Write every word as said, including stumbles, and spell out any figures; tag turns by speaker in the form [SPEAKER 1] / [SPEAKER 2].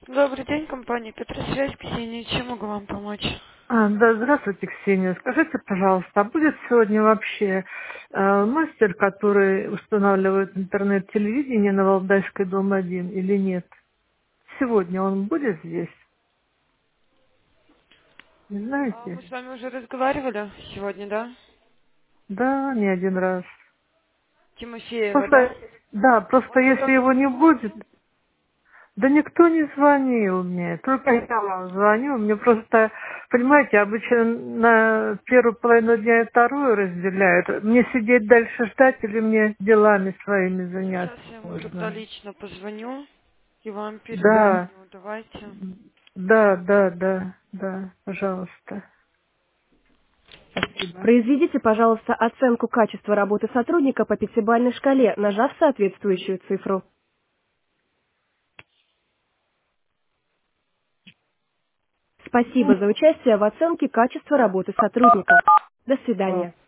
[SPEAKER 1] Добрый день, компания Петросвязь, Ксения. Чем могу вам помочь?
[SPEAKER 2] А, да, здравствуйте, Ксения. Скажите, пожалуйста, а будет сегодня вообще э, мастер, который устанавливает интернет-телевидение на Валдайской, дом один или нет? Сегодня он будет здесь? Не
[SPEAKER 1] А, Мы
[SPEAKER 2] знаете?
[SPEAKER 1] с вами уже разговаривали сегодня, да?
[SPEAKER 2] Да, не один раз.
[SPEAKER 1] Тимофеева, да?
[SPEAKER 2] Просто, да, просто
[SPEAKER 1] Он
[SPEAKER 2] если
[SPEAKER 1] вам не
[SPEAKER 2] его не будет,
[SPEAKER 1] звонил?
[SPEAKER 2] да никто не звонил мне, только я вам звоню. Мне просто, понимаете, обычно на первую половину дня и вторую разделяют. Мне сидеть дальше ждать или мне делами своими заняться
[SPEAKER 1] Сейчас я ему тогда
[SPEAKER 2] можно?
[SPEAKER 1] лично позвоню и вам
[SPEAKER 2] Да,
[SPEAKER 1] перезвоню. Давайте.
[SPEAKER 2] да, да, да, да, пожалуйста. Спасибо.
[SPEAKER 3] Произведите, пожалуйста, оценку качества работы сотрудника по пятибалльной шкале, нажав соответствующую цифру. Спасибо за участие в оценке качества работы сотрудника. До
[SPEAKER 2] О,
[SPEAKER 3] свидания.